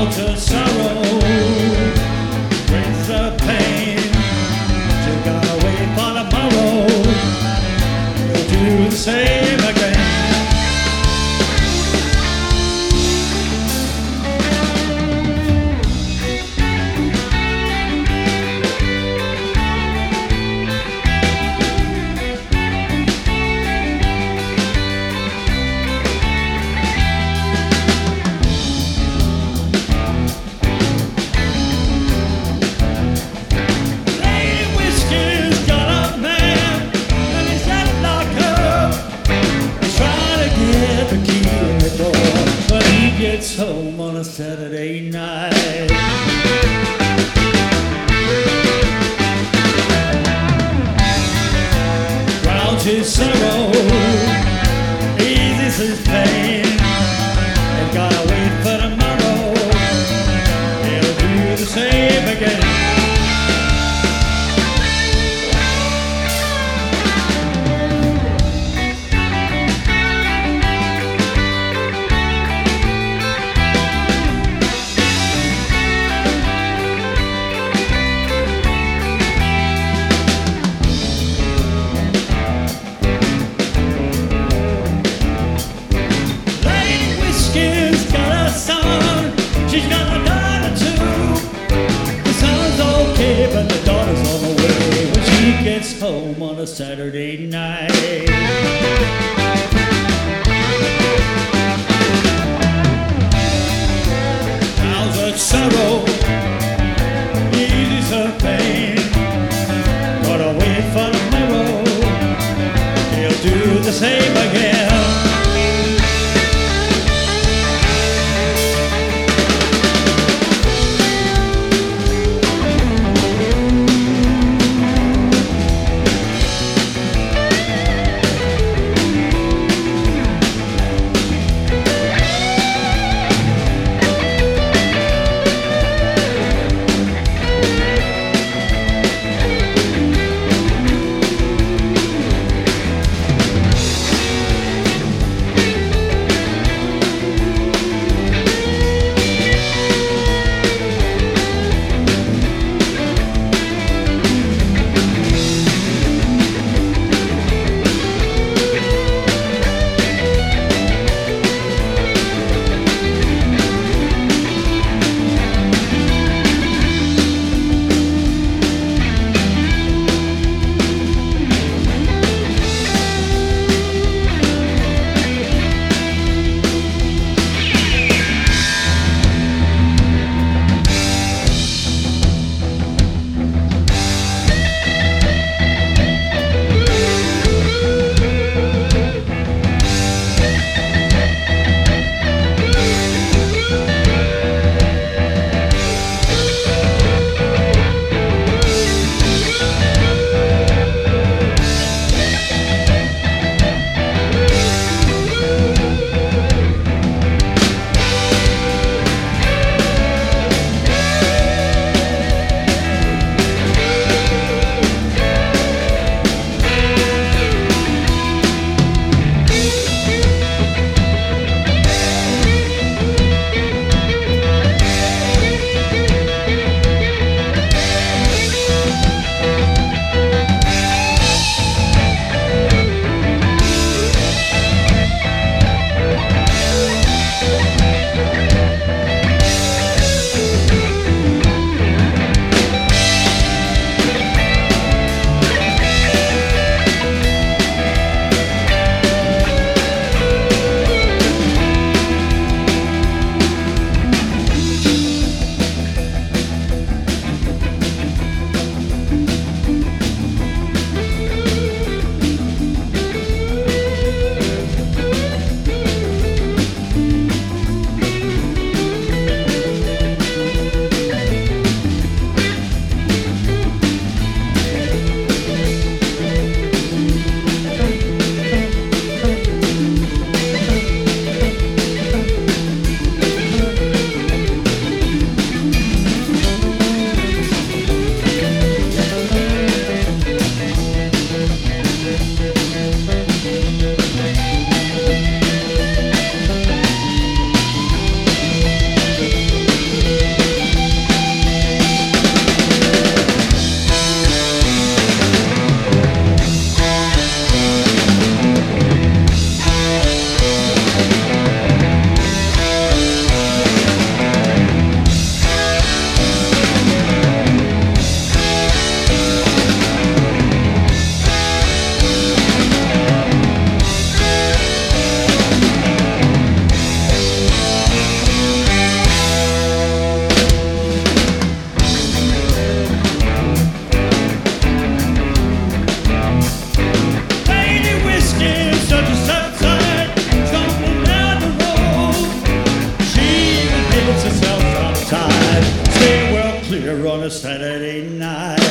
to sorrow, brings the pain. You gotta wait for tomorrow. You'll do the same again. Gets home on a Saturday night. Drowns his sorrow, eases his pain. They've gotta wait for tomorrow. They'll do the same again. She's got a daughter too. The son's okay, but the daughter's on the way when she gets home on a Saturday night. How's her sorrow, eases her pain. Gotta wait for tomorrow. He'll do the same again. on a Saturday night.